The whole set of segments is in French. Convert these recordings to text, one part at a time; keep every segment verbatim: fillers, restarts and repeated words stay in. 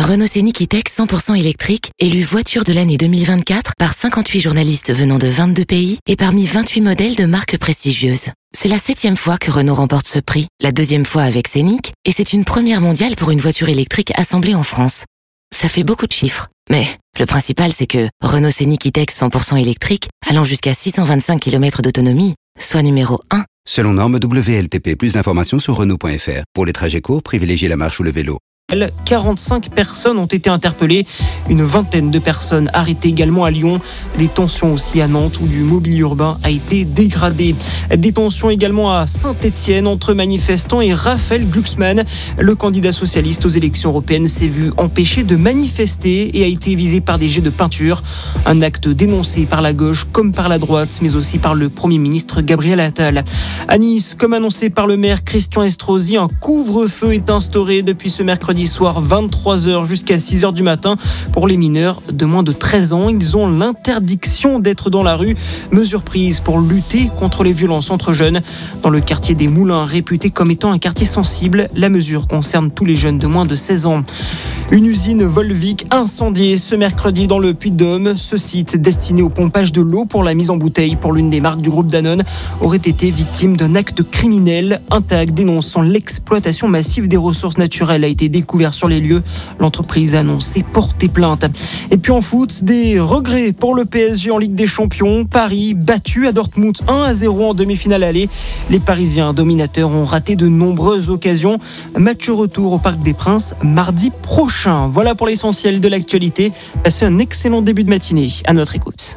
Renault Scénic E-Tech cent pour cent électrique, élu voiture de l'année deux mille vingt-quatre par cinquante-huit journalistes venant de vingt-deux pays et parmi vingt-huit modèles de marques prestigieuses. C'est la septième fois que Renault remporte ce prix, la deuxième fois avec Scénic, et c'est une première mondiale pour une voiture électrique assemblée en France. Ça fait beaucoup de chiffres, mais le principal c'est que Renault Scénic E-Tech cent pour cent électrique, allant jusqu'à six cent vingt-cinq kilomètres d'autonomie, soit numéro un. Selon norme W L T P, plus d'informations sur Renault point F R. Pour les trajets courts, privilégiez la marche ou le vélo. quarante-cinq personnes ont été interpellées, une vingtaine de personnes arrêtées également à Lyon. Des tensions aussi à Nantes où du mobilier urbain a été dégradé. Des tensions également à Saint-Étienne entre manifestants et Raphaël Glucksmann. Le candidat socialiste aux élections européennes s'est vu empêché de manifester et a été visé par des jets de peinture. Un acte dénoncé par la gauche comme par la droite, mais aussi par le Premier ministre Gabriel Attal. À Nice, comme annoncé par le maire Christian Estrosi, un couvre-feu est instauré depuis ce mercredi soir vingt-trois heures jusqu'à six heures du matin. Pour les mineurs de moins de treize ans, ils ont l'interdiction d'être dans la rue. Mesure prise pour lutter contre les violences entre jeunes. Dans le quartier des Moulins, réputé comme étant un quartier sensible, la mesure concerne tous les jeunes de moins de seize ans. Une usine Volvic incendiée ce mercredi dans le Puy-de-Dôme. Ce site, destiné au pompage de l'eau pour la mise en bouteille pour l'une des marques du groupe Danone, aurait été victime d'un acte criminel. Un tag dénonçant l'exploitation massive des ressources naturelles a été découvert sur les lieux. L'entreprise a annoncé porter plainte. Et puis en foot, des regrets pour le P S G en Ligue des Champions. Paris battu à Dortmund un à zéro en demi-finale aller. Les Parisiens dominateurs ont raté de nombreuses occasions. Match retour au Parc des Princes mardi prochain. Voilà pour l'essentiel de l'actualité. Passez un excellent début de matinée. À notre écoute.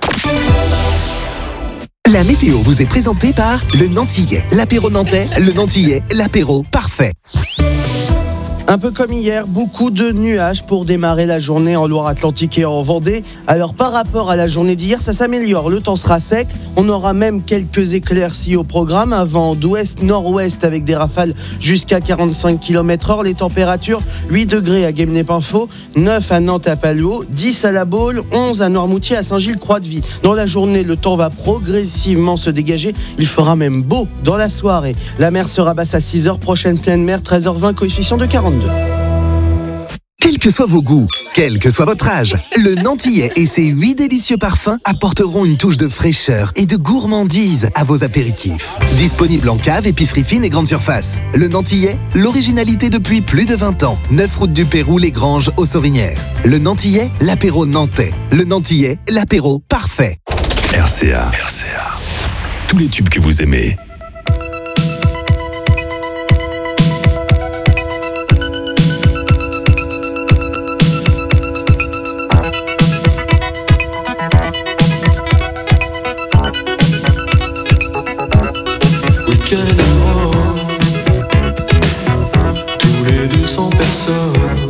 La météo vous est présentée par le Nantillais. L'apéro nantais, le Nantillais, l'apéro parfait. Un peu comme hier, beaucoup de nuages pour démarrer la journée en Loire-Atlantique et en Vendée. Alors par rapport à la journée d'hier, ça s'améliore, le temps sera sec. On aura même quelques éclaircies au programme, un vent d'ouest-nord-ouest avec des rafales jusqu'à quarante-cinq kilomètres heure. Les températures, huit degrés à Guémené-Pinfo, neuf à Nantes à Paluau, dix à La Baule, onze à Noirmoutier, à Saint-Gilles-Croix-de-Vie. Dans la journée, le temps va progressivement se dégager. Il fera même beau dans la soirée. La mer sera basse à six heures, prochaine pleine mer, treize heures vingt, coefficient de quarante-deux. Quels que soient vos goûts, quel que soit votre âge, le Nantillais et ses huit délicieux parfums apporteront une touche de fraîcheur et de gourmandise à vos apéritifs. Disponible en cave, épicerie fine et grande surface. Le Nantillais, l'originalité depuis plus de vingt ans. neuf route du Pérou, Les Granges, aux Sorinières. Le Nantillais, l'apéro nantais. Le Nantillais, l'apéro parfait. R C A. R C A. Tous les tubes que vous aimez. Tous les deux cents personnes.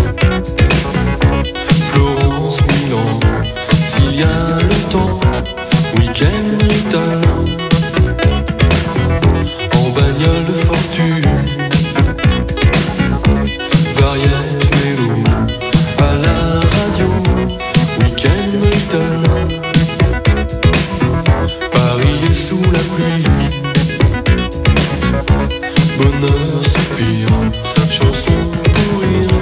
Florence, Milan, s'il y a le temps. Week-end, Rital. En bagnole de fortune. Variette, mélo. À la radio. Week-end, Rital. Paris est sous la pluie. Bonheur, soupir, chanson pour rire.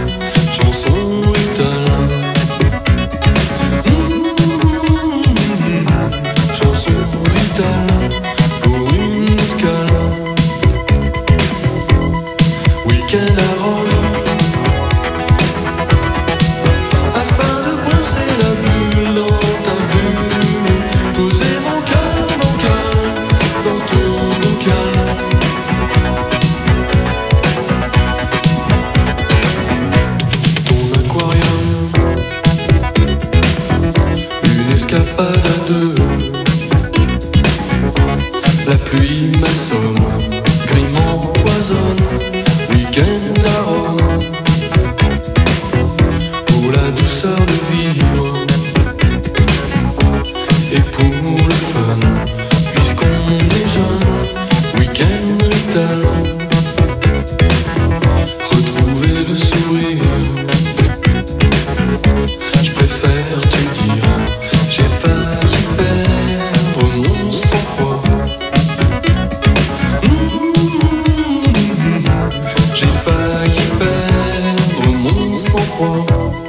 froid.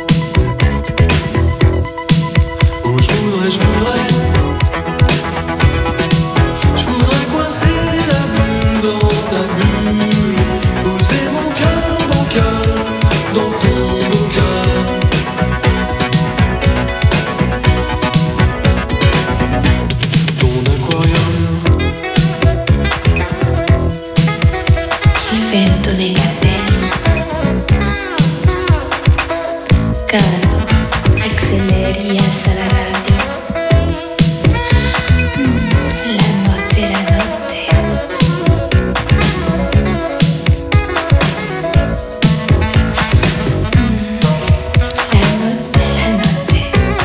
Oh, je voudrais, je voudrais, je voudrais coincer la bulle dans ta bulle, poser mon cœur bancal dans ton bocal. Ton aquarium. Il vento dei capelli, calmo, acceleri e alza la radio. Mm, la notte, la notte. Mm, la notte, la notte.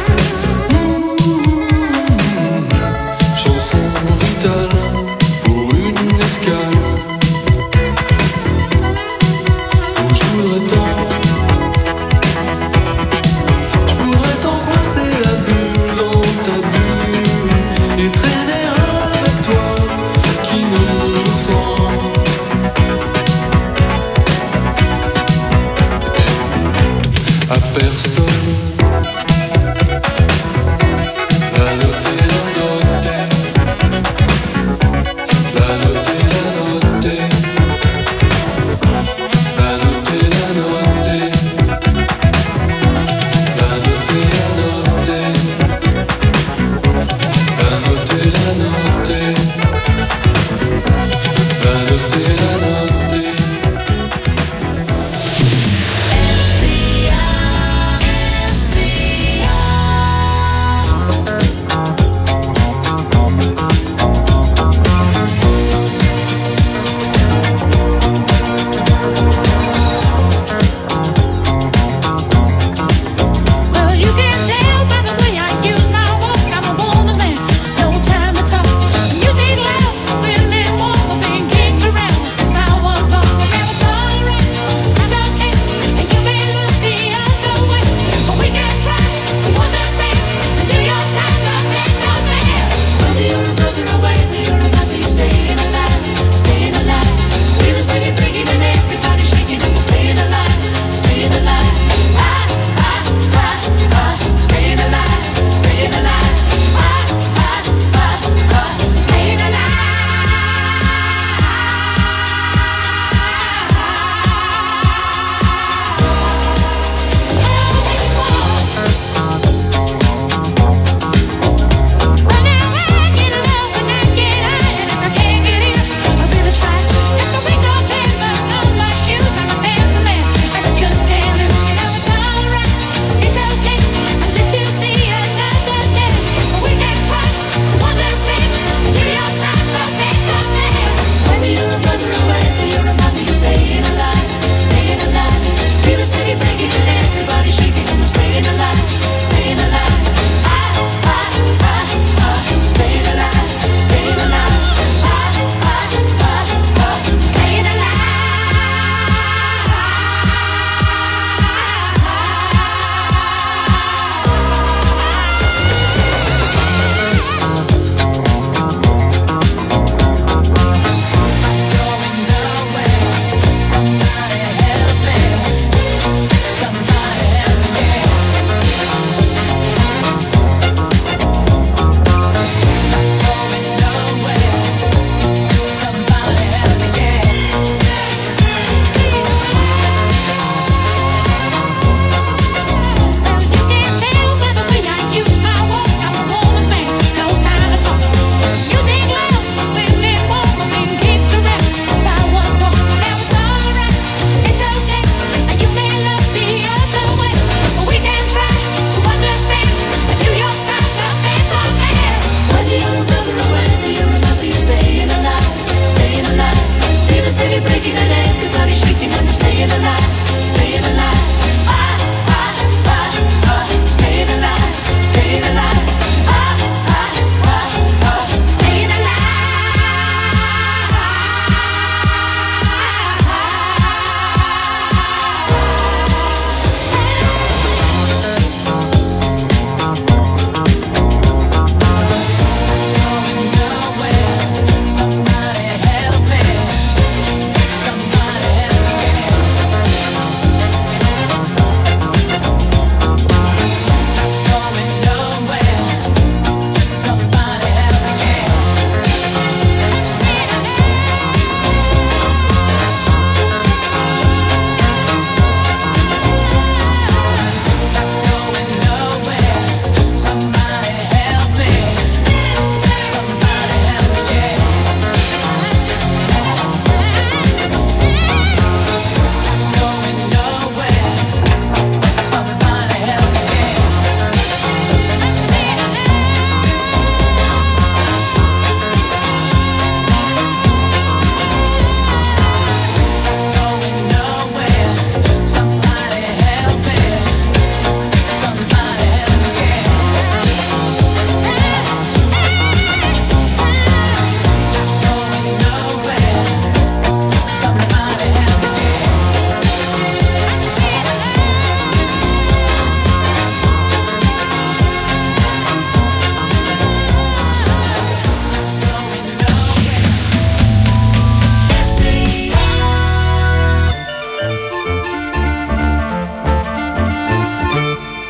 Chanson vitale pour une escale. Oh, je voudrais tant, je voudrais tant coincer la bulle dans ta bulle et traîner avec toi qui me ressent. À personne. La notte, la notte. La notte, la notte. La notte, la notte. La notte, la notte. La notte, la notte. La notte, la notte. S I A S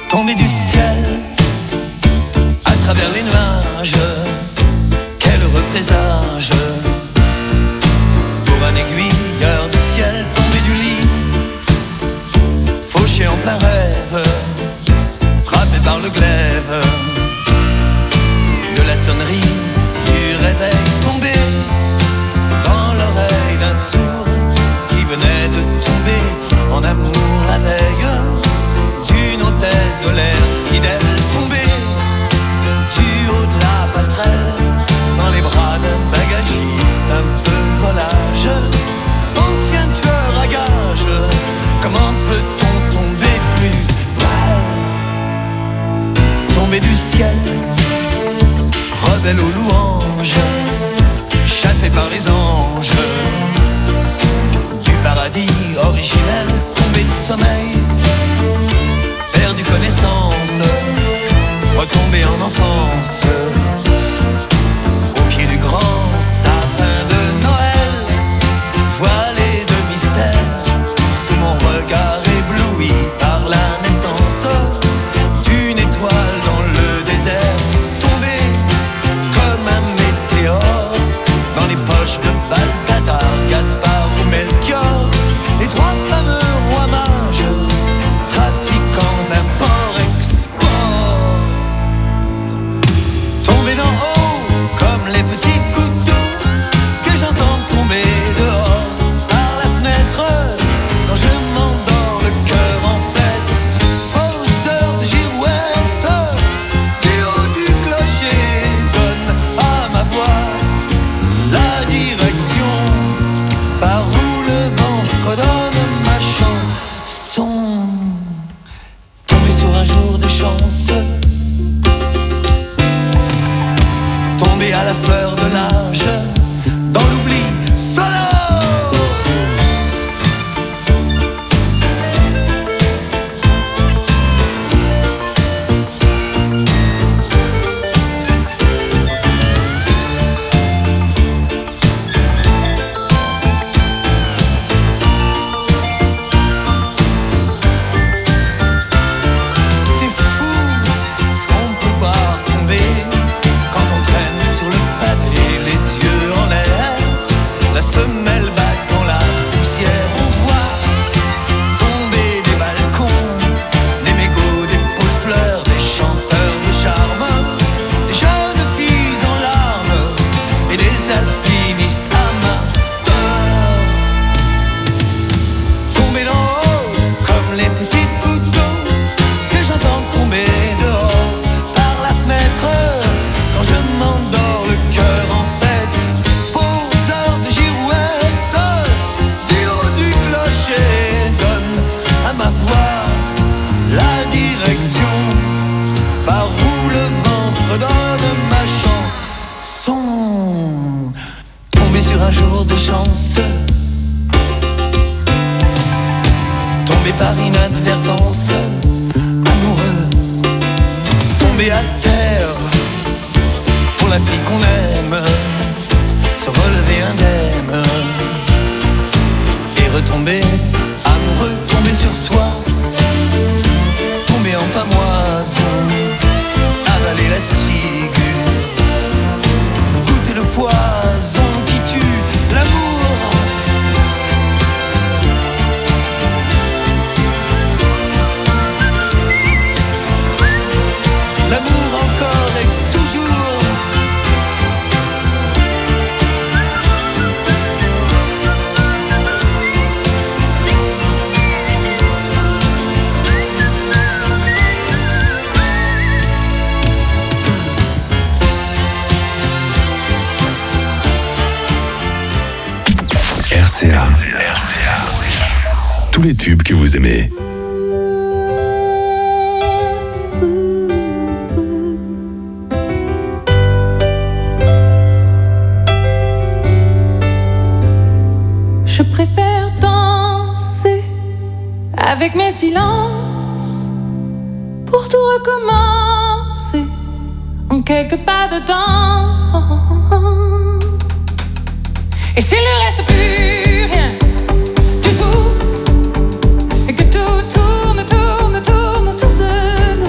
tombé du ciel, à travers les nuages, quel heureux présage, pour un aiguilleur du ciel, tombé du lit, fauché en plein rêve, frappé par le glaive de la sonnerie du réveil, tombé dans l'oreille d'un sourd qui venait de tomber en amour la veille d'une hôtesse de l'air fidèle, tombé du haut de la passerelle dans les bras d'un bagagiste un peu volage, ancien tueur à gages. Comment peut-on tomber plus bas? Tomber du ciel, rebelle aux louanges, chassé par les anges du paradis originel, tombé de sommeil, perdu connaissance, retombé en enfance, au pied du grand sapin de Noël, voilé de mystère, sous mon regard ébloui par la naissance d'une étoile dans le désert, tombé comme un météore dans les poches de Balthazar, Gaspard ou Melchior, les trois fameux rois mages, trafiquants d'import-export. Tombé d'en haut comme les petits gouttes d'eau que j'entends tomber dehors par la fenêtre quand je m'endors le cœur en fête, aux heures de girouette, du haut du clocher donne à ma voix la direction par où le vent fredonne ma chanson. Tombé sur un jour de chance, tombé à la fleur de l'âge, dans l'oubli sonore. C'est fou ce qu'on peut voir tomber quand on traîne sur le pavé, les yeux en l'air, la semelle battant la poussière. On voit tomber des balcons, des mégots, des pots de fleurs, des chanteurs de charme, des jeunes filles en larmes et des alpinistes amateurs. Tomber d'en haut comme les petites gouttes d'eau que j'entends tomber dehors par la fenêtre quand je m'endors le cœur en fête, aux heures de girouette, du haut du clocher donne à ma voix la direction par où le vent fredonne ma chanson. Tombé sur un jour de chance, tombé par inadvertance, amoureux, tombé à terre pour la fille qu'on aime, se relever indemne et retomber amoureux, tomber sur toi, tomber en pamoise, avaler la ciguë, goûter le poison qui tue l'amour. L'amour encore et toujours. R C A. R C A. Tous les tubes que vous aimez. Je préfère danser avec mes silences pour tout recommencer en quelques pas de danse. Et s'il ne reste plus rien du tout, et que tout tourne, tourne, tourne autour de nous,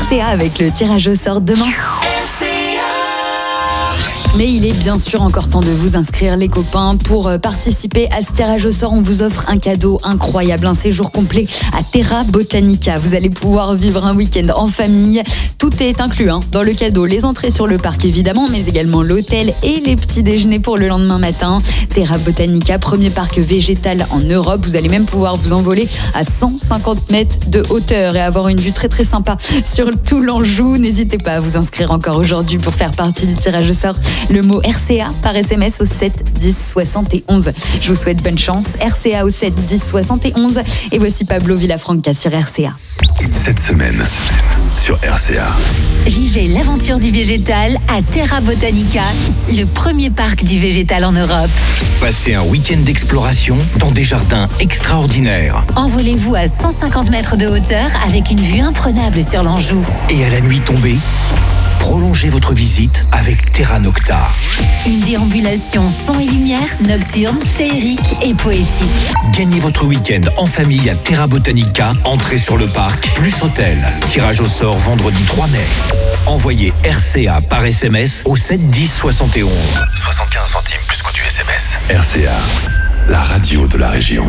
C A avec le tirage au sort demain. Mais il est bien sûr encore temps de vous inscrire, les copains. Pour participer à ce tirage au sort, on vous offre un cadeau incroyable, un séjour complet à Terra Botanica. Vous allez pouvoir vivre un week-end en famille. Tout est inclus hein, dans le cadeau. Les entrées sur le parc, évidemment, mais également l'hôtel et les petits déjeuners pour le lendemain matin. Terra Botanica, premier parc végétal en Europe. Vous allez même pouvoir vous envoler à cent cinquante mètres de hauteur et avoir une vue très très sympa sur tout l'Anjou. N'hésitez pas à vous inscrire encore aujourd'hui pour faire partie du tirage au sort. Le mot R C A par S M S au sept dix soixante et onze. Je vous souhaite bonne chance. R C A au sept dix soixante et onze. Et voici Pablo Villafranca sur R C A. Cette semaine, sur R C A. Vivez l'aventure du végétal à Terra Botanica, le premier parc du végétal en Europe. Passez un week-end d'exploration dans des jardins extraordinaires. Envolez-vous à cent cinquante mètres de hauteur avec une vue imprenable sur l'Anjou. Et à la nuit tombée, prolongez votre visite avec Terra Nocta. Une déambulation son et lumière, nocturne, féerique et poétique. Gagnez votre week-end en famille à Terra Botanica, entrée sur le parc, plus hôtel. Tirage au sort vendredi trois mai. Envoyez R C A par S M S au sept dix soixante et onze. soixante-quinze centimes plus coût du S M S. R C A, la radio de la région.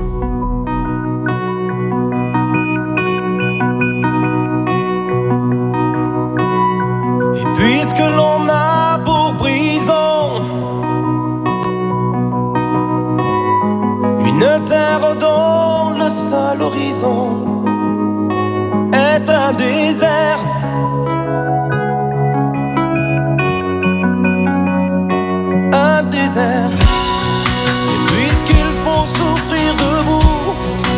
Puisque l'on a pour prison une terre dont le seul horizon est un désert, un désert. Et puisqu'il faut souffrir debout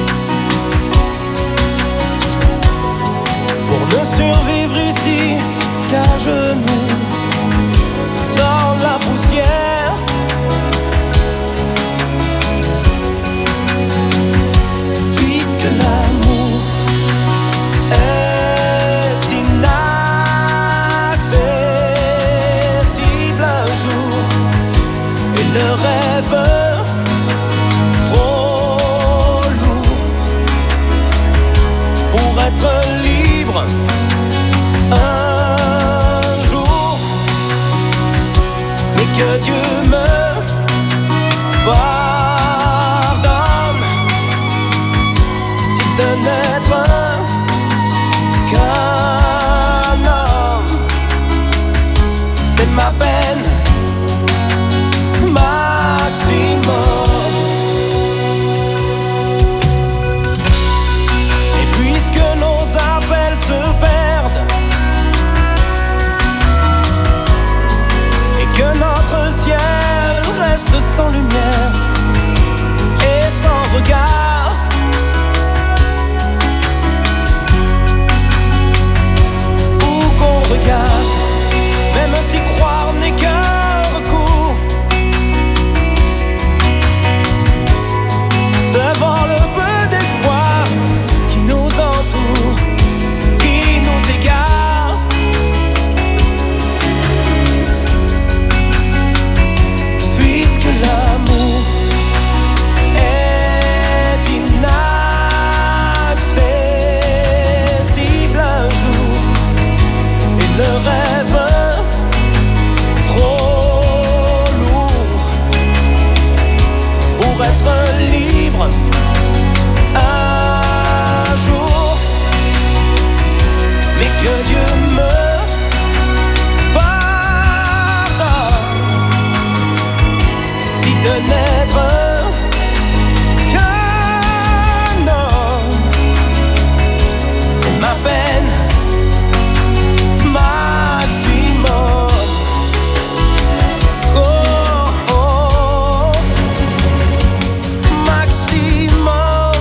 pour ne survivre ici qu'à genoux dans la poussière, puisque l'amour est inaccessible un jour et le rêve trop lourd pour être libre. Que Dieu me pardonne si de n'être qu'un homme, c'est ma peine maximum. Et puisque nos appels se perdent et que notre ciel reste sans lumière et sans regard, où qu'on regarde, même si croire n'est qu'un recours, devant le peu d'espoir qui nous entoure, qui nous égare. Puisque l'amour est inaccessible un jour et le rêve trop lourd pour être libre un jour, mais que Dieu me pardonne si de n'être qu'un homme, c'est ma peine maximum. Oh, oh, maximum.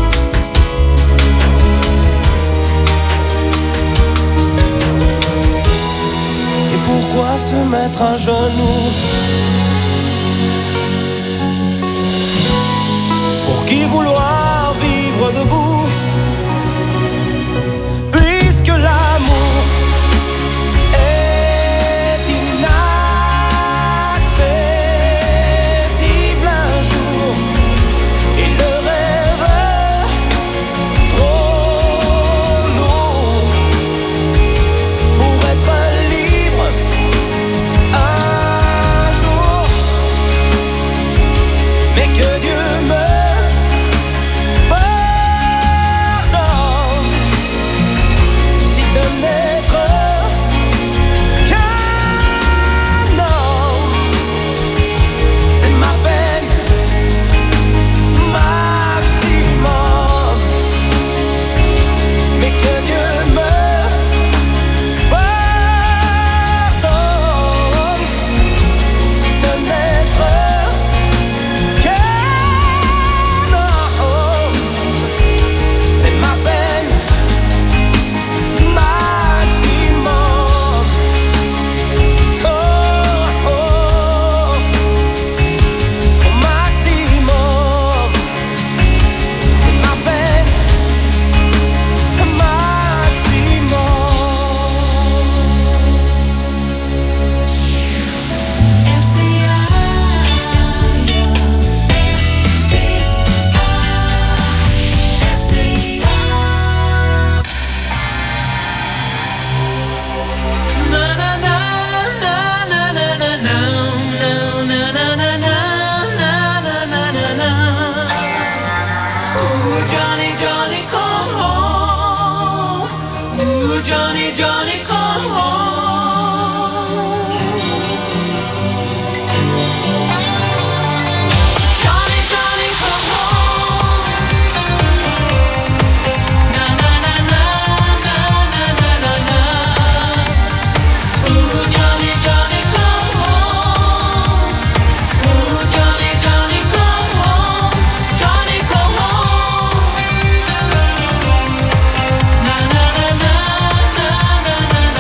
Et pourquoi se mettre à genoux? Pour qui vouloir vivre debout? Puisque l'amour est inaccessible un jour et le rêve trop lourd mais que Dieu me pardonne. Si de n'être qu'un homme, c'est ma peine maximum, mais que Dieu me pardonne. Si de n'être qu'un homme, c'est ma peine maximum. Oh, oh, au maximum, c'est ma peine maximum. Johnny, Johnny, come home. Ooh, Johnny, Johnny, come home. Johnny, Johnny, come home. Na na na na na na na na na. Ooh, Johnny, Johnny, come home. Ooh, Johnny, Johnny, come home. Johnny, come home. Na na na na na na na na.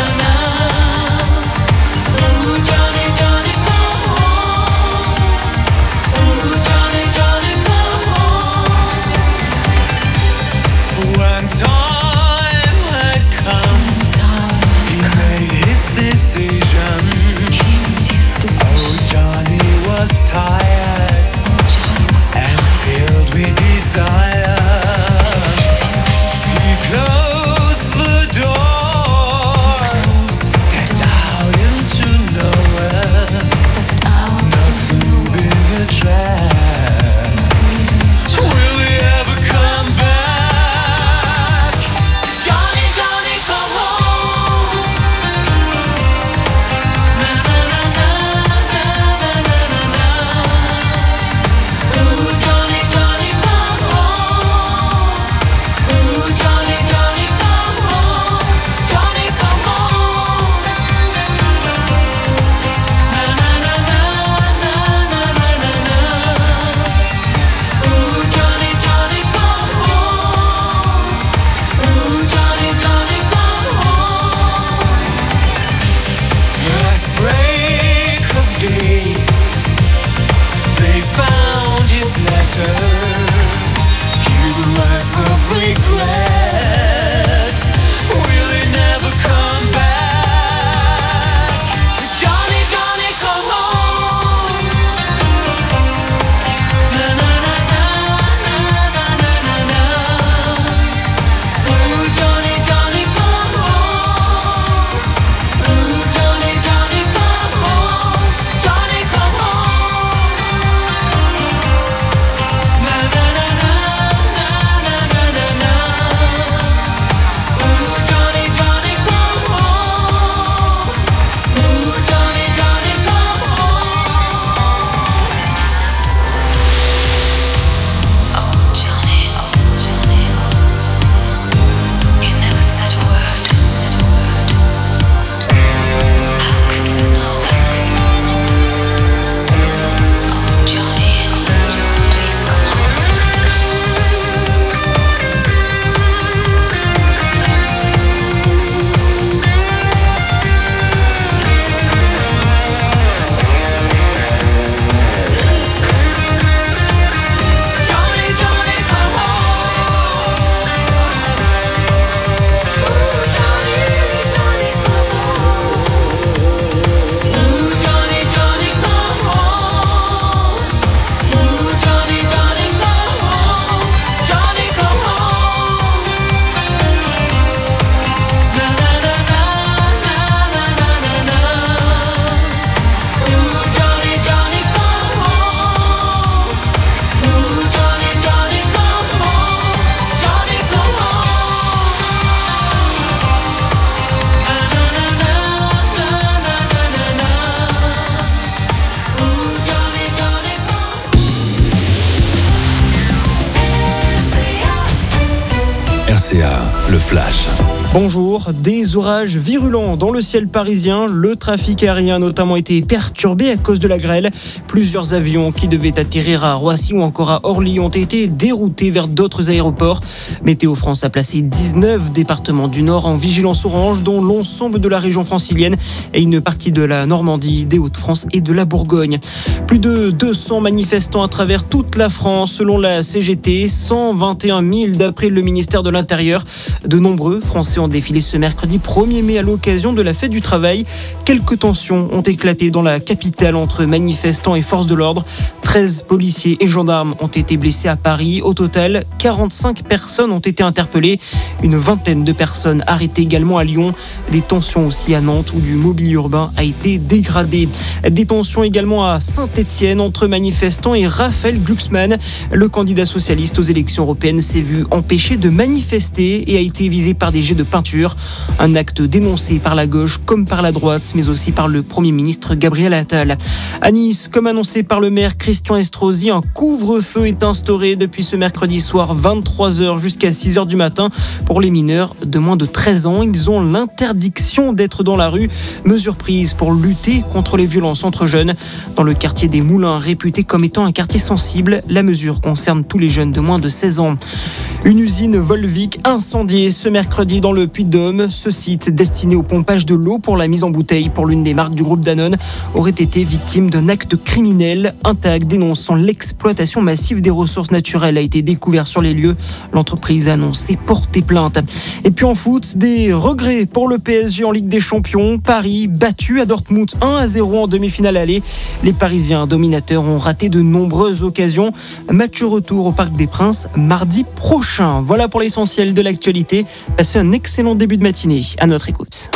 C A, le flash. Bonjour, des orages virulents dans le ciel parisien. Le trafic aérien a notamment été perturbé à cause de la grêle. Plusieurs avions qui devaient atterrir à Roissy ou encore à Orly ont été déroutés vers d'autres aéroports. Météo France a placé dix-neuf départements du Nord en vigilance orange, dont l'ensemble de la région francilienne et une partie de la Normandie, des Hauts-de-France et de la Bourgogne. Plus de deux cents manifestants à travers toute la France selon la C G T, cent vingt et un mille d'après le ministère de l'Intérieur. De nombreux Français ont défilé ce mercredi premier mai à l'occasion de la fête du travail. Quelques tensions ont éclaté dans la capitale entre manifestants et forces de l'ordre. treize policiers et gendarmes ont été blessés à Paris. Au total, quarante-cinq personnes ont été interpellées. Une vingtaine de personnes arrêtées également à Lyon. Des tensions aussi à Nantes où du mobilier urbain a été dégradé. Des tensions également à Saint-Étienne entre manifestants et Raphaël Glucksmann. Le candidat socialiste aux élections européennes s'est vu empêché de manifester et a été visé par des jets de peinture. Un acte dénoncé par la gauche comme par la droite, mais aussi par le Premier ministre Gabriel Attal. À Nice, comme annoncé par le maire Christian Estrosi, un couvre-feu est instauré depuis ce mercredi soir vingt-trois heures jusqu'à six heures du matin. Pour les mineurs de moins de treize ans, ils ont l'interdiction d'être dans la rue. Mesure prise pour lutter contre les violences entre jeunes. Dans le quartier des Moulins, réputé comme étant un quartier sensible, la mesure concerne tous les jeunes de moins de seize ans. Une usine Volvic incendiée ce mercredi dans le Puy-de-Dôme. Ce site, destiné au pompage de l'eau pour la mise en bouteille pour l'une des marques du groupe Danone, aurait été victime d'un acte criminel. Un tag dénonçant l'exploitation massive des ressources naturelles a été découvert sur les lieux. L'entreprise a annoncé porter plainte. Et puis en foot, des regrets pour le P S G en Ligue des Champions. Paris battu à Dortmund un à zéro en demi-finale aller. Les Parisiens dominateurs ont raté de nombreuses occasions. Match retour au Parc des Princes mardi prochain. Voilà pour l'essentiel de l'actualité. Passez un excellent début de matinée. À notre écoute.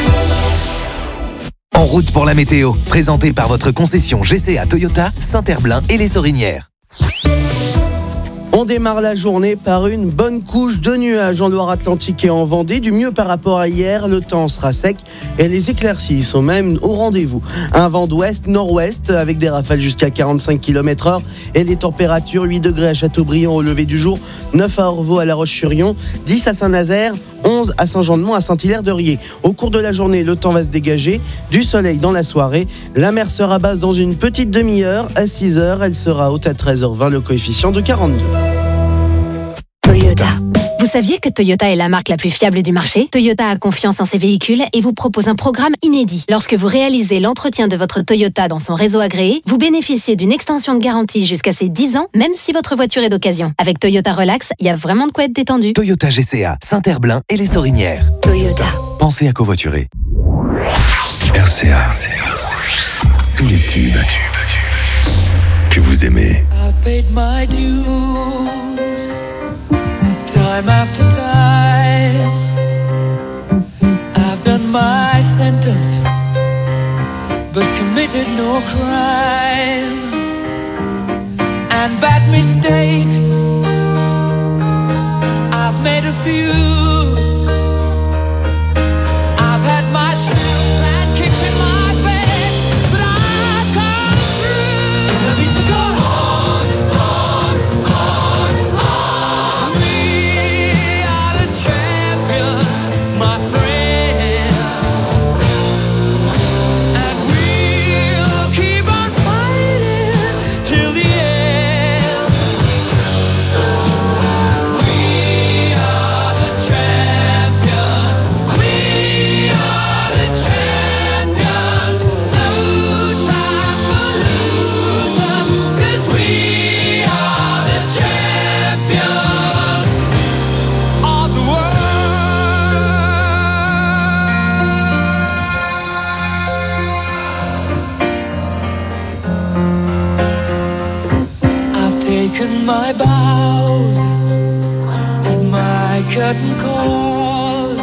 En route pour la météo, présenté par votre concession G C A Toyota, Saint-Herblain et les Sorinières. On démarre la journée par une bonne couche de nuages en Loire-Atlantique et en Vendée. Du mieux par rapport à hier, le temps sera sec et les éclaircies sont même au rendez-vous. Un vent d'ouest-nord-ouest avec des rafales jusqu'à quarante-cinq kilomètres heure et les températures huit degrés à Châteaubriand au lever du jour, neuf à Orvaux à La Roche-sur-Yon, dix à Saint-Nazaire, onze à Saint-Jean-de-Mont, à Saint-Hilaire-de-Riez. Au cours de la journée, le temps va se dégager, du soleil dans la soirée. La mer sera basse dans une petite demi-heure. À six heures, elle sera haute à treize heures vingt, le coefficient de quarante-deux. Toyota. Vous saviez que Toyota est la marque la plus fiable du marché ? Toyota a confiance en ses véhicules et vous propose un programme inédit. Lorsque vous réalisez l'entretien de votre Toyota dans son réseau agréé, vous bénéficiez d'une extension de garantie jusqu'à ses dix ans, même si votre voiture est d'occasion. Avec Toyota Relax, il y a vraiment de quoi être détendu. Toyota G C A, Saint-Herblain et les Sorinières. Toyota. Pensez à covoiturer. R C A. Tous les tubes que vous aimez. I've paid my dues, time after time. I've done my sentence, but committed no crime. And bad mistakes, I've made a few. I've had my share of bad kicks in my face, but I've come through. I need to go on, on, on, on. We are the champions, my friends, and we'll keep on fighting till the end. We are the champions. We are the champions. No time for losers, 'cause we are the champions of the world. I've taken my bows and my curtain calls.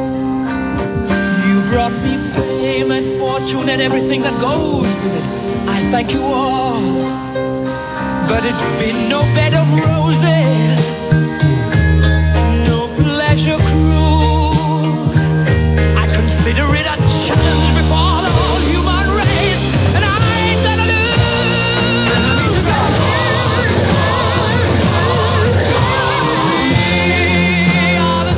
You brought me fame and fortune and everything that goes with it. I thank you all, but it's been no bed of roses, no pleasure cruise. I consider it a challenge before the whole human race, and I ain't gonna lose. I need to go on, on, on. We are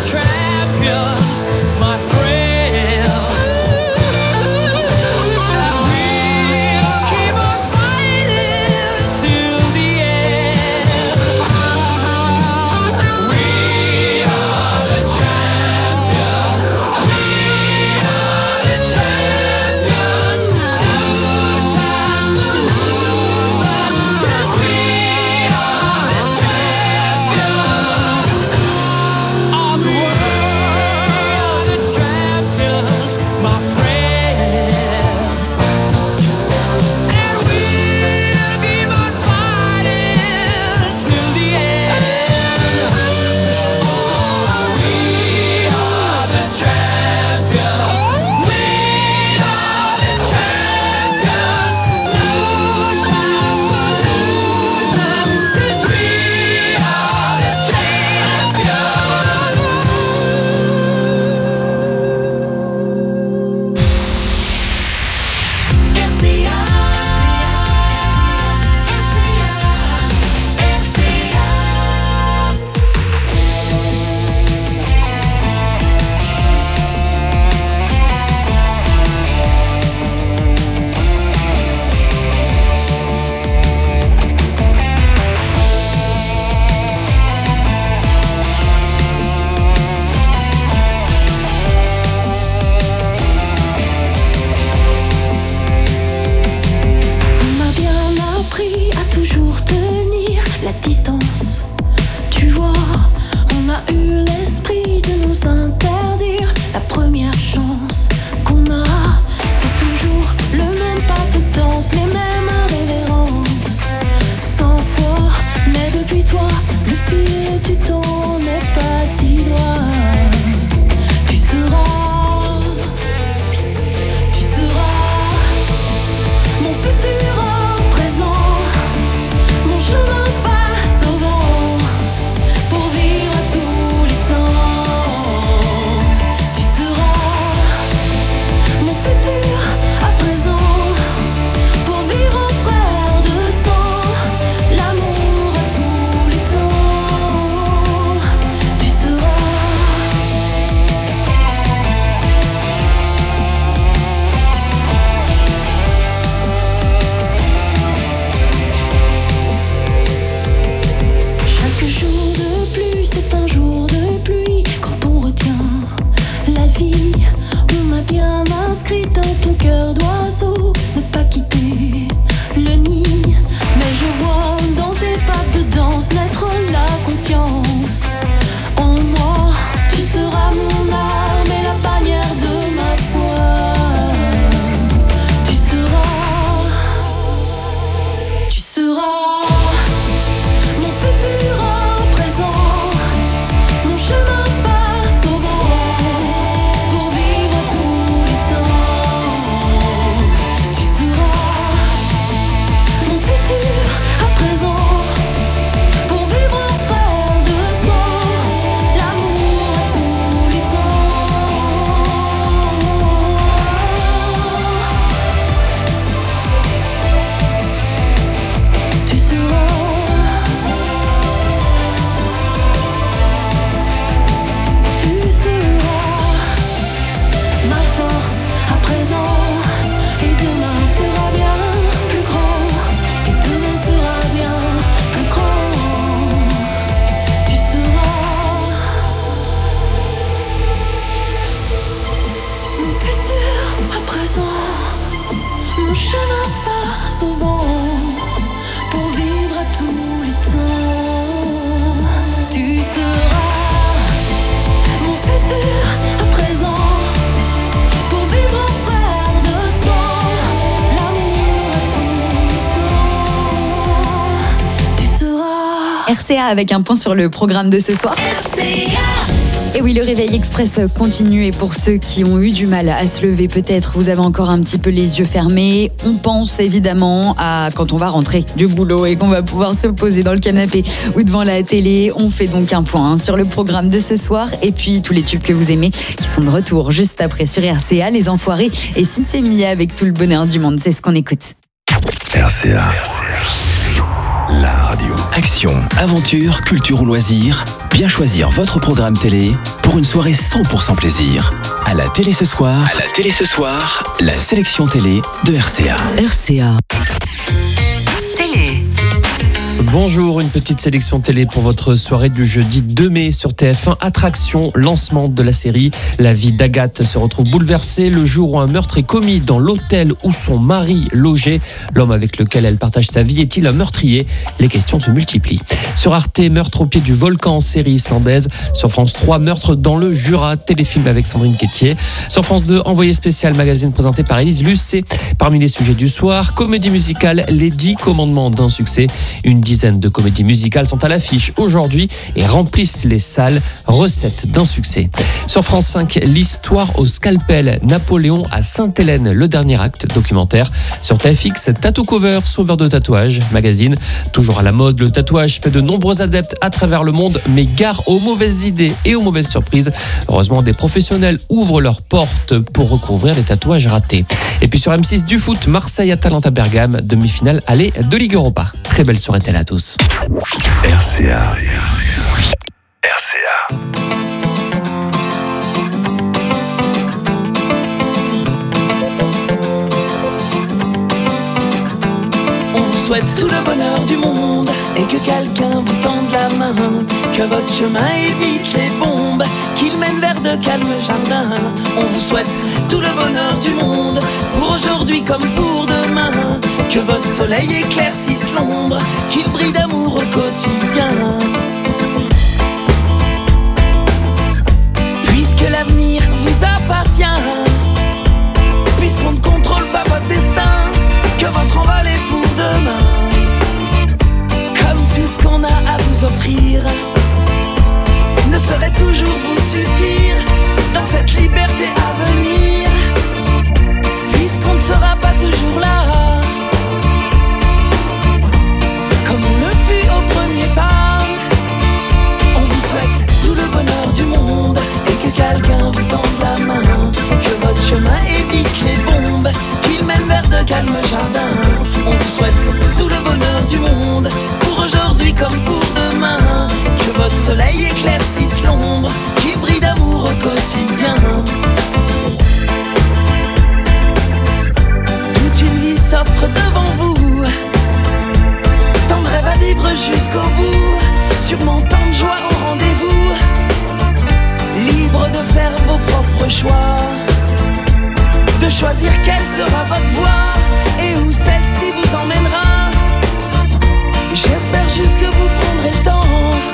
toujours tenir la distance. Tu vois, on a eu l'esprit de nous interdire la première chance qu'on a. C'est toujours le même pas de danse, les mêmes révérences. Cent fois, mais depuis toi, le fil du temps n'est pas si droit. Tu seras, tu seras mon futur en présent, mon chemin face au vent, pour vivre à tous les temps. Tu seras mon futur à présent, pour vivre en frère de sang, l'amour à tous les temps. Tu seras chaque jour de pluie, c'est un jour de pluie. Quand on retient la vie, on a bien inscrit dans ton cœur d'oiseau ne pas quitter le nid. Mais je vois dans tes pas de danse naître la confiance en moi. Tu seras mon âme et la bannière de ma foi. Tu seras, tu seras mon futur en présent, mon chemin face au vent, pour vivre tous les temps. Tu seras mon futur à présent, pour vivre en frère de sang, l'amour à tous les temps. Tu seras, tu seras ma force à présent, et demain sera bien plus grand, et demain sera bien plus grand. Tu seras mon futur à présent, mon chemin face au vent, pour vivre à tous les temps. Tu seras mon futur à présent, pour vivre en frère de sang, l'amour à tous les temps. Tu seras R C A avec un point sur le programme de ce soir. R C A. Et oui, le réveil express continue. Et pour ceux qui ont eu du mal à se lever, peut-être vous avez encore un petit peu les yeux fermés. On pense évidemment à quand on va rentrer du boulot et qu'on va pouvoir se poser dans le canapé ou devant la télé. On fait donc un point hein, sur le programme de ce soir. Et puis tous les tubes que vous aimez qui sont de retour juste après sur R C A, Les Enfoirés et Cynthia Emilia avec Tout le bonheur du monde. C'est ce qu'on écoute. R C A. La radio. Action, aventure, culture ou loisirs. Bien choisir votre programme télé pour une soirée cent pour cent plaisir. À la télé ce soir. À la télé ce soir. La sélection télé de R C A. R C A. Télé. Bonjour, une petite sélection télé pour votre soirée du jeudi deux mai sur T F un. Attraction, lancement de la série. La vie d'Agathe se retrouve bouleversée le jour où un meurtre est commis dans l'hôtel où son mari logeait. L'homme avec lequel elle partage sa vie est-il un meurtrier? Les questions se multiplient. Sur Arte, meurtre au pied du volcan, série islandaise. Sur France trois, meurtre dans le Jura, téléfilm avec Sandrine Quétier. Sur France deux, envoyé spécial, magazine présenté par Élise Lucet. Parmi les sujets du soir, comédie musicale, les dix commandements d'un succès. Une dizaine de comédies musicales sont à l'affiche aujourd'hui et remplissent les salles. Recette d'un succès. Sur France cinq, l'histoire au scalpel, Napoléon à Sainte-Hélène, le dernier acte, documentaire. Sur T F X, Tattoo Cover, sauveur de tatouage, magazine. Toujours à la mode, le tatouage fait de nombreux adeptes à travers le monde, mais gare aux mauvaises idées et aux mauvaises surprises. Heureusement, des professionnels ouvrent leurs portes pour recouvrir les tatouages ratés. Et puis sur M six, du foot, Marseille-Atalanta Bergame, demi-finale aller de Ligue Europa. Très belle soirée-telle à tous. R C A. R C A. On vous souhaite tout le bonheur du monde et que quelqu'un vous tende la main, que votre chemin évite les bombes, qu'il mène vers de calmes jardins. On vous souhaite tout le bonheur du monde, pour aujourd'hui comme pour demain. Que votre soleil éclaircisse l'ombre, qu'il brille d'amour au quotidien. Puisque l'avenir vous appartient, puisqu'on ne contrôle pas votre destin, que votre envol est pour demain. Comme tout ce qu'on a à vous offrir ne saurait toujours vous suffire dans cette liberté à venir, puisqu'on ne sera pas toujours là comme on le fut au premier pas. On vous souhaite tout le bonheur du monde et que quelqu'un vous tende la main, que votre chemin évite les bombes, qu'il mène vers de calmes jardins. On vous souhaite tout le bonheur du monde, pour aujourd'hui comme pour demain. Que votre soleil éclaircisse l'ombre, qu'il brille d'amour au quotidien. Toute une vie s'offre devant vous, tant de rêves à vivre jusqu'au bout, sûrement tant de joie au rendez-vous. Libre de faire vos propres choix, de choisir quelle sera votre voie et où celle-ci vous emmènera. J'espère juste que vous prendrez le temps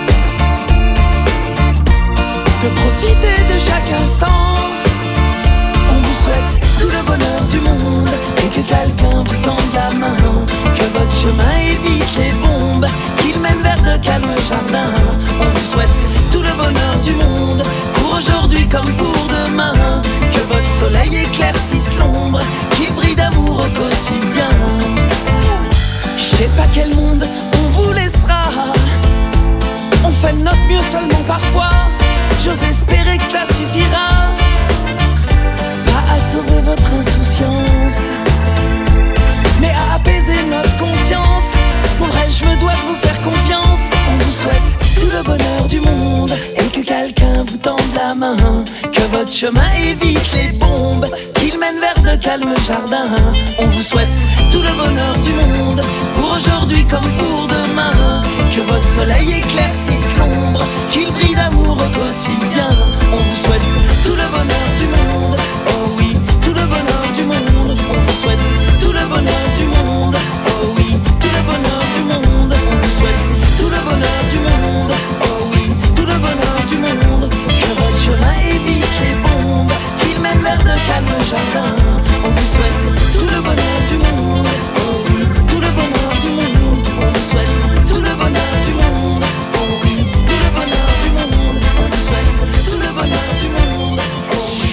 de profiter de chaque instant. On vous souhaite tout le bonheur du monde et que quelqu'un vous tende la main, que votre chemin évite les bombes, qu'il mène vers de calmes jardins. On vous souhaite tout le bonheur du monde, pour aujourd'hui comme pour demain. Que votre soleil éclaircisse l'ombre, qu'il brille d'amour au quotidien. Je sais pas quel monde on vous laissera, on fait de notre mieux seulement parfois. J'ose espérer que cela suffira, pas à sauver votre insouciance, mais à apaiser notre conscience. Pour le reste, je me dois de vous faire confiance. On vous souhaite tout le bonheur du monde et que quelqu'un vous tende la main, que votre chemin évite les bombes, qu'il mène vers de calmes jardins. On vous souhaite tout le bonheur du monde, pour aujourd'hui comme pour demain. Que votre soleil éclaircisse l'ombre, qu'il brille d'amour au quotidien. On vous souhaite tout le bonheur du monde, oh oui, tout le bonheur du monde. On vous souhaite tout le bonheur du monde, oh oui, tout le bonheur du monde. On vous souhaite tout le bonheur du monde, oh oui, tout le bonheur du monde. Que votre chemin évite les bombes, qu'il mène vers de calmes jardins. On vous souhaite tout le bonheur du monde, oh oui, tout le bonheur du monde. On vous souhaite tout le bonheur du monde, oh oui, tout le bonheur du monde. On vous souhaite tout le bonheur du monde, oh oui.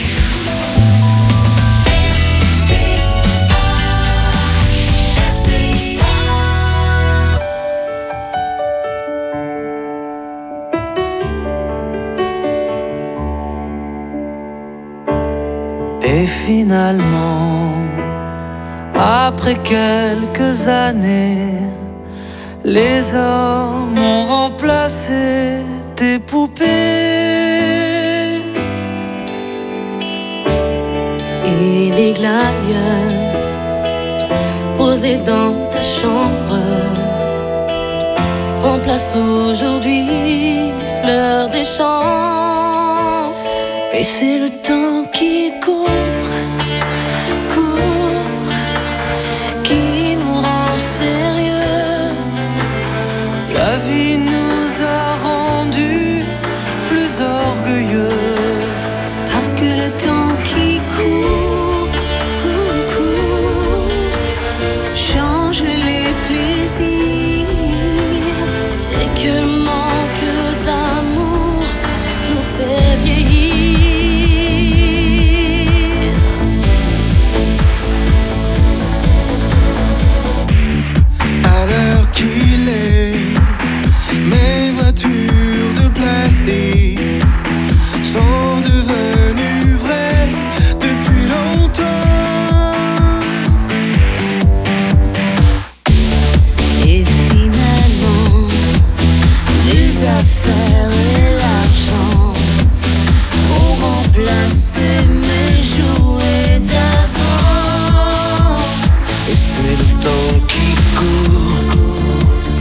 Et finalement, après quelques années, les hommes ont remplacé tes poupées. Et les glaïeuls posés dans ta chambre remplacent aujourd'hui les fleurs des champs. Et c'est le temps qui court, court, qui nous rend sérieux. La vie nous a rendus plus orgueilleux. Parce que le temps qui court, court, change les plaisirs. Et que le manque d'amour nous fait vieillir. Qu'il est, mes voitures de plastique sont devenues vraies depuis longtemps. Et finalement, les affaires et l'argent ont remplacé mes jouets d'avant. Et c'est le temps qui court,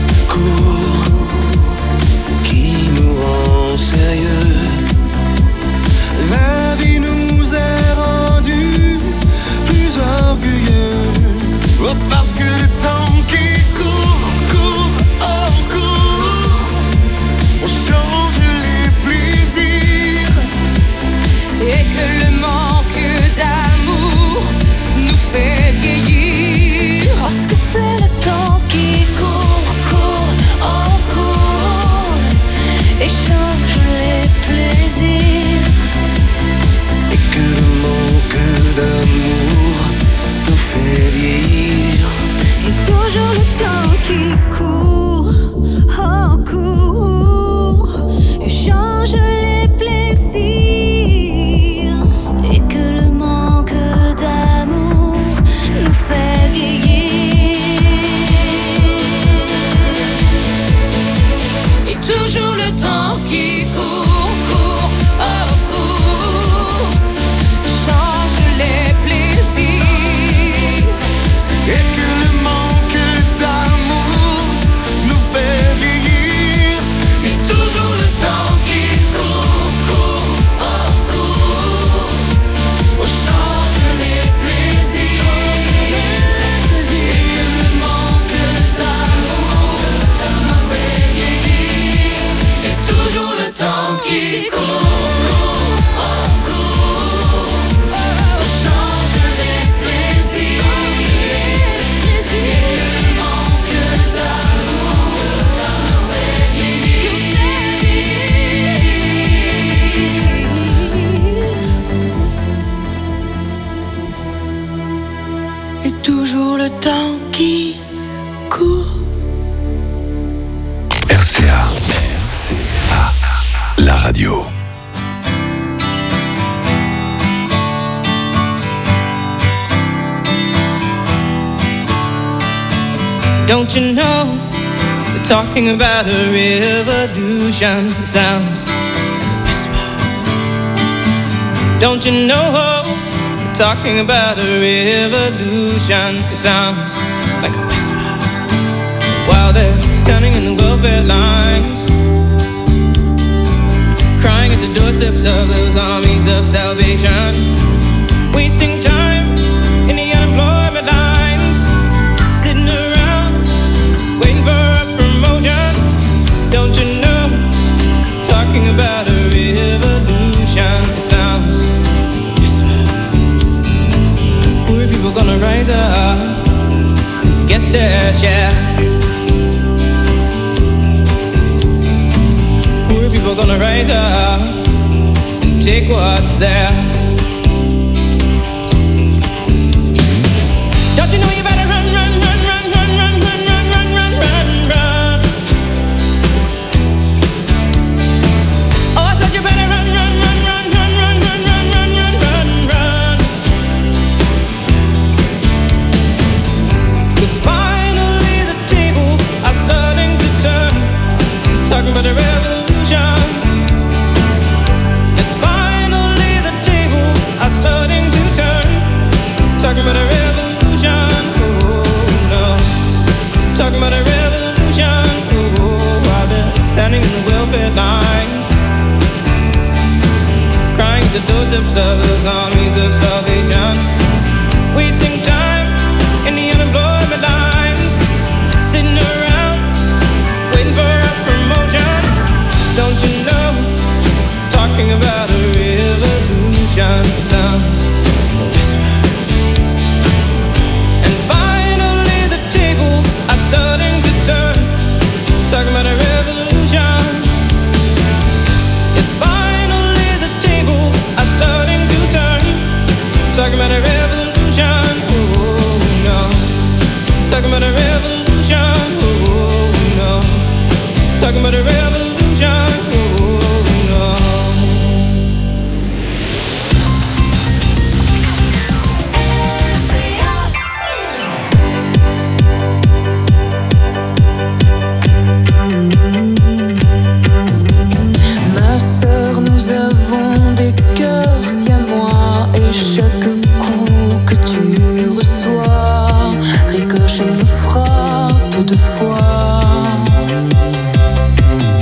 temps qui court, court, oh court, change les plaisirs. Et que le manque d'amour nous fait vieillir. Et toujours le temps qui court, court, oh court, oh, change les plaisirs. Et que le manque d'amour nous fait vieillir. Et toujours le temps qui court, oh court, oh, change les plaisirs. Et que le manque d'amour nous fait vieillir. Et toujours le temps qui court. R C A. R C A. La radio. Don't you know, they're talking about a revolution. It sounds like a whisper. Don't you know, they're talking about a revolution. It sounds like a whisper. While they're standing in the welfare lines, crying at the doorsteps of those armies of salvation, wasting time in the unemployment lines, sitting around waiting for a promotion. Don't you know, talking about a revolution. It sounds whisper. Poor people gonna rise up, get their share. Poor people gonna rise up and take what's theirs. Don't you know you better run, run, run, run, run, run, run, run, run, run, run, run. Oh, I said you better run, run, run, run, run, run, run, run, run, run, run, run. 'Cause finally the tables are starting to turn, talking about a revolution. Yes, finally the tables are starting to turn, talking about a revolution. Oh no, talking about a revolution. Oh, while they're standing in the welfare lines, crying at the doorsteps of those armies of salvation, wasting time in the unemployment lines, sitting around waiting for a promotion. Don't you know, talking about a revolution sounds a whisper. And finally the tables are starting to turn, talking about a revolution. Yes, finally the tables are starting to turn, talking about a revolution. Oh no, talking about a revolution. Oh no, talking about a revolution. Ma sœur, nous avons des cœurs si à moi, et chaque coup que tu reçois ricochet me frappe deux fois.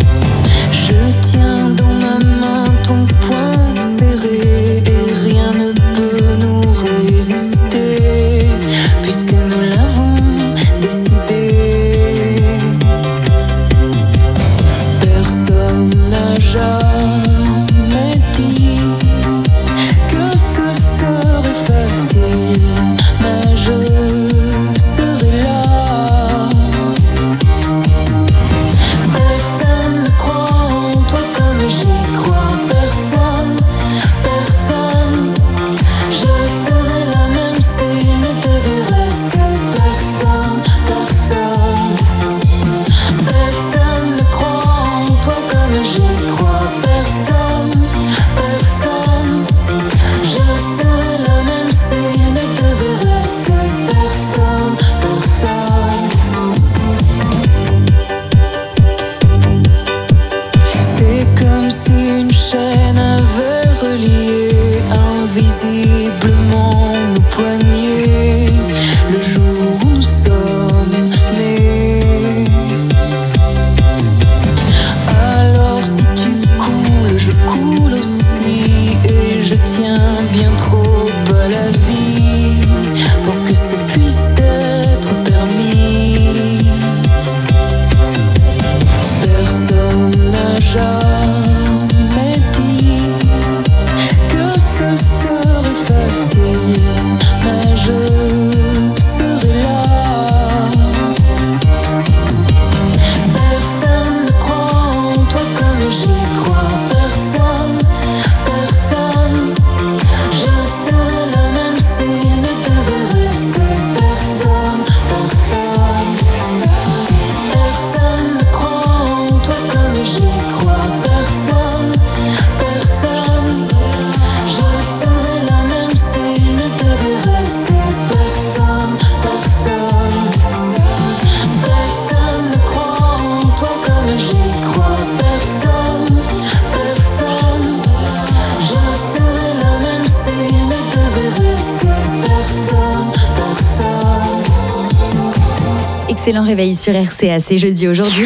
j'y crois, personne, personne. Je serai là même s'il ne devait rester personne, personne. Excellent réveil sur R C A, c'est jeudi aujourd'hui.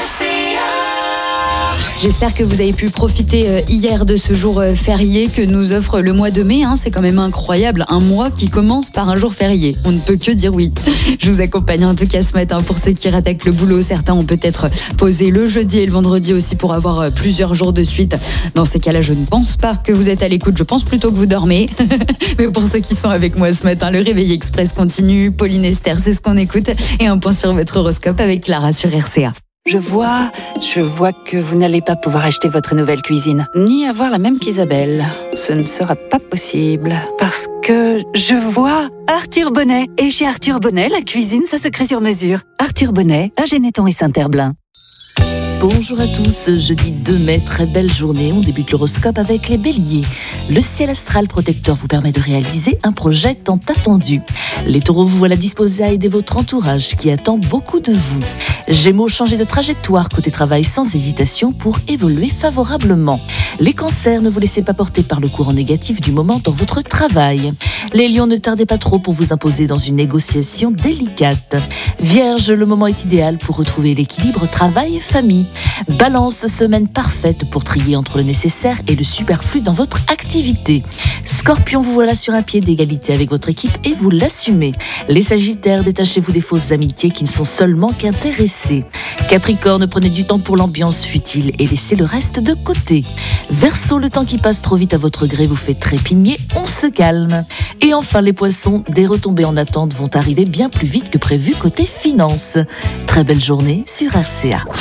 J'espère que vous avez pu profiter hier de ce jour férié que nous offre le mois de mai. Hein. C'est quand même incroyable, un mois qui commence par un jour férié. On ne peut que dire oui. Je vous accompagne en tout cas ce matin pour ceux qui rattaquent le boulot. Certains ont peut-être posé le jeudi et le vendredi aussi pour avoir plusieurs jours de suite. Dans ces cas-là, je ne pense pas que vous êtes à l'écoute. Je pense plutôt que vous dormez. Mais pour ceux qui sont avec moi ce matin, le Réveil Express continue. Pauline Esther, c'est ce qu'on écoute. Et un point sur votre horoscope avec Clara sur R C A. Je vois, je vois que vous n'allez pas pouvoir acheter votre nouvelle cuisine, ni avoir la même qu'Isabelle. Ce ne sera pas possible, parce que je vois Arthur Bonnet. Et chez Arthur Bonnet, la cuisine, ça se crée sur mesure. Arthur Bonnet, à Généton et Saint-Herblain. Bonjour à tous, jeudi deux mai, très belle journée. On débute l'horoscope avec les béliers. Le ciel astral protecteur vous permet de réaliser un projet tant attendu. Les taureaux, vous voilà disposés à aider votre entourage qui attend beaucoup de vous. Gémeaux, changez de trajectoire côté travail sans hésitation pour évoluer favorablement. Les cancers, ne vous laissez pas porter par le courant négatif du moment dans votre travail. Les lions, ne tardez pas trop pour vous imposer dans une négociation délicate. Vierge, le moment est idéal pour retrouver l'équilibre travail-famille. Balance, semaine parfaite pour trier entre le nécessaire et le superflu dans votre activité. Scorpion, vous voilà sur un pied d'égalité avec votre équipe et vous l'assumez. Les Sagittaires, détachez-vous des fausses amitiés qui ne sont seulement qu'intéressées. Capricorne, prenez du temps pour l'ambiance futile et laissez le reste de côté. Verseau, le temps qui passe trop vite à votre gré vous fait trépigner, on se calme. Et enfin les Poissons, des retombées en attente vont arriver bien plus vite que prévu côté finance. Très belle journée sur R C A.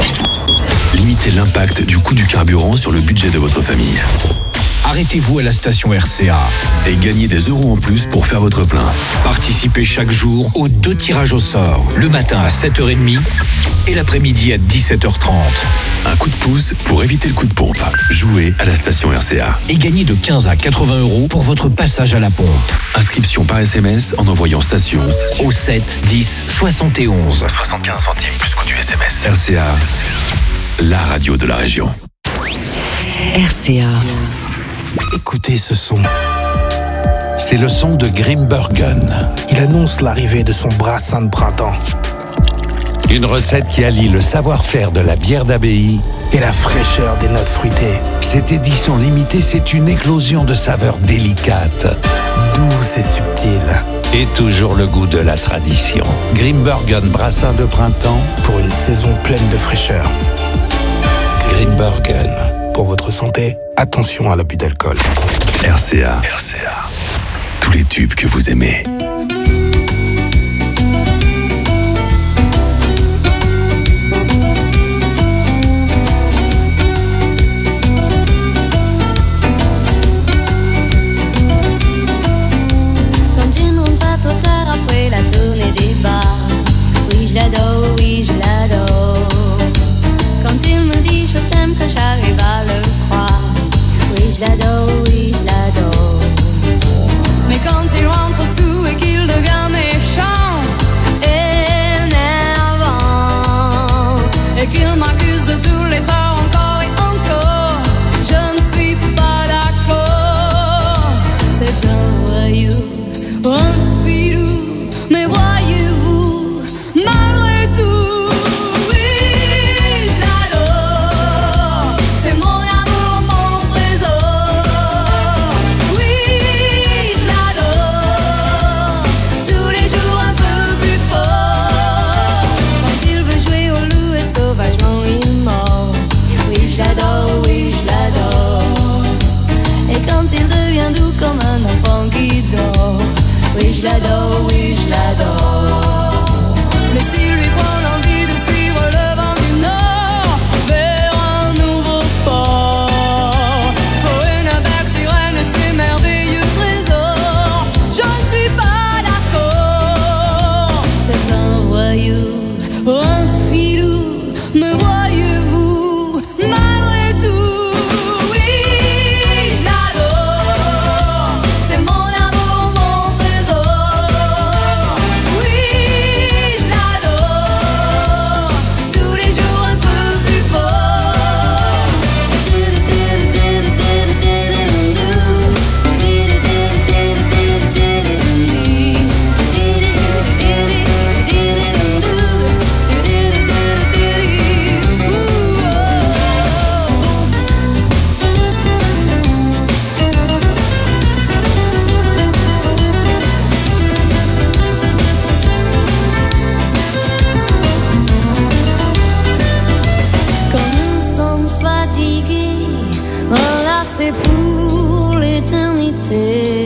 Limitez l'impact du coût du carburant sur le budget de votre famille. Arrêtez-vous à la station R C A et gagnez des euros en plus pour faire votre plein. Participez chaque jour aux deux tirages au sort, le matin à sept heures trente et l'après-midi à dix-sept heures trente. Un coup de pouce pour éviter le coup de pompe. Jouez à la station R C A. Et gagnez de quinze à quatre-vingts euros pour votre passage à la pompe. Inscription par S M S en envoyant station au sept dix soixante et onze. soixante-quinze centimes plus coût du S M S. R C A, la radio de la région. R C A. Écoutez ce son. C'est le son de Grimbergen. Il annonce l'arrivée de son brassin de printemps. Une recette qui allie le savoir-faire de la bière d'abbaye et la fraîcheur des notes fruitées. Cette édition limitée, c'est une éclosion de saveurs délicates, douces et subtiles. Et toujours le goût de la tradition. Grimbergen brassin de printemps pour une saison pleine de fraîcheur. Grimbergen. Pour votre santé, attention à l'abus d'alcool. R C A. R C A. Tous les tubes que vous aimez. Quand il ne monte pas trop tard après la tournée des bars. Oui, je l'adore, oui, je l'adore. Quand il me dit je t'aime, que j'arrive à le croire. Oui, je l'adore, oui, je l'adore. Mais quand il rentre sous et qu'il devient méchant, énervant, et qu'il m'accuse de tous les torts encore et encore, je ne suis pas d'accord. C'est un voyou, un filou, mais voyez-vous, malgré tout. Sauvagement, c'est pour l'éternité.